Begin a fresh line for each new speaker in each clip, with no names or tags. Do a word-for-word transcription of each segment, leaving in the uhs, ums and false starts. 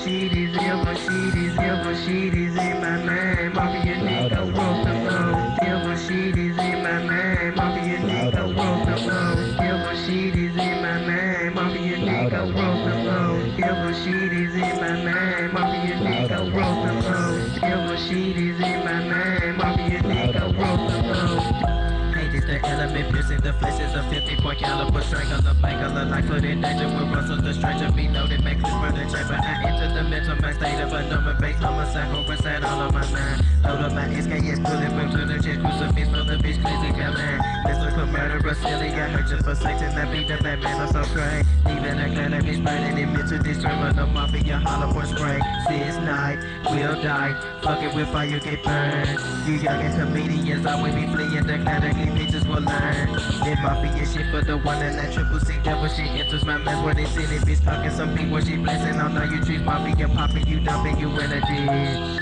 shit is, ever shit is, ever shit is in my mind. Mafia nigga, walk alone. Ever shit is in my mind. Mafia nigga, walk alone. Ever shit is in my mind. Mafia nigga, walk alone. Ever shit is in my mind. Mafia nigga, walk alone. Ever shit is in my mind. Mafia nigga, walk alone. The element piercing the flesh is a fifty point caliber strangler, maker life put in danger with Russell the stranger be loaded, makes this murder chamber. I enter the mental mind state of a number base homicide, homicide all on my mind. Load up my S K S, pull it from to the chest, crucifix from the bitch, crazy man. This look for murderer, silly, I heard you for Satan, I be the Batman, I'm so crazy. Leaving a glad that bitch burning it, mental disturbance, the mafia, hollow point spray. This night, we'll die, fuck it with fire, get burned. You young and comedians, always be fleeing the category, bitches will learn. That mafia shit for the one and that triple C double shit enters my mouth where they sit it, bitch talking some people, she blessing on all you trees, mafia popping, you dumping, you in a ditch.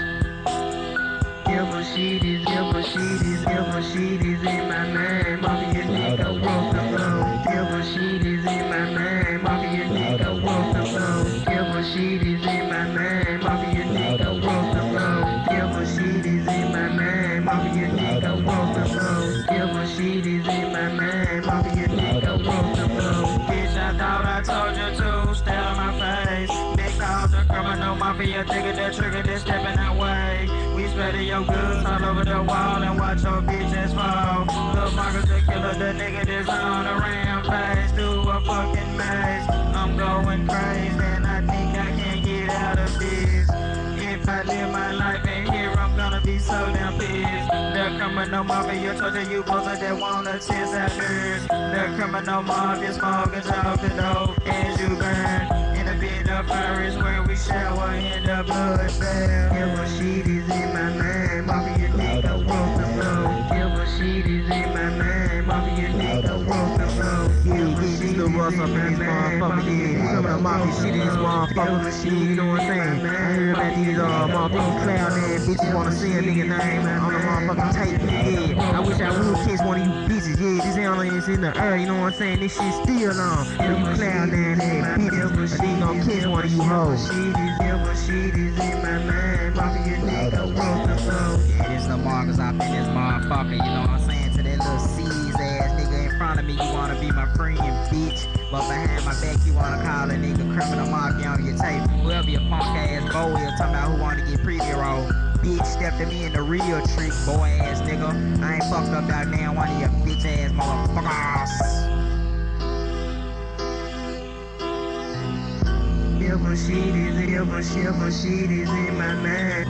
Ever shit is, ever shit is, ever shit is in my mind. Mafia nigga, walk alone. Ever shit is in my mind. Mafia nigga, walk alone. Ever shit is in my mind. Mafia nigga, walk alone. Ever shit is in my mind. Mafia nigga, walk alone. Ever shit is in my mind. Mafia nigga, walk alone. Bitch, I thought I told you to stay on my face. Big call the criminal mafia, taking that trigger, then stepping that way. We spreading your goods all over the wall and watch your bitches fall. Lil' Marcus the killer, the nigga that's on a rampage through a fucking maze. I'm going crazy and I think I can't get out of this. If I live my life in here, I'm gonna be so damn pissed. The criminal mafia torture you posted that wanna test out yours. The criminal mafia smoking off the dope as you burn. In a bit of fire is where we shower in the blood bath. Ever shit is in my mind. Mafia nigga, walk alone. Ever shit is in my mind. Mafia nigga, walk alone.
Yeah, yeah, these little runs up in this motherfucker, yeah. Some of the mafia shit in this motherfucker, shit, you know what I'm saying? I heard about these uh, motherfucking clown ass bitches wanna say a nigga name on the motherfucking tape, yeah. I wish I would catch one of you bitches, yeah. This ain't is in the air, you know what I'm saying? This shit still on. You clown ass bitches, I ain't gonna catch one of you hoes.
Ever shit is in my mind. Mafia nigga, walk alone.
Yeah, this the Marcus up in this motherfucker, you know what I'm saying? To that little C's ass nigga in front of me, you wanna be my friend, bitch. But behind my back, you wanna call a nigga criminal mafia on your tape. Whoever your punk ass boy is talking about who wanna get preview roll. Bitch stepped to me in the real trick, boy ass nigga. I ain't fucked up out there, one of your bitch ass motherfuckers.
Ever shit is, ever, ever shit is in my mind.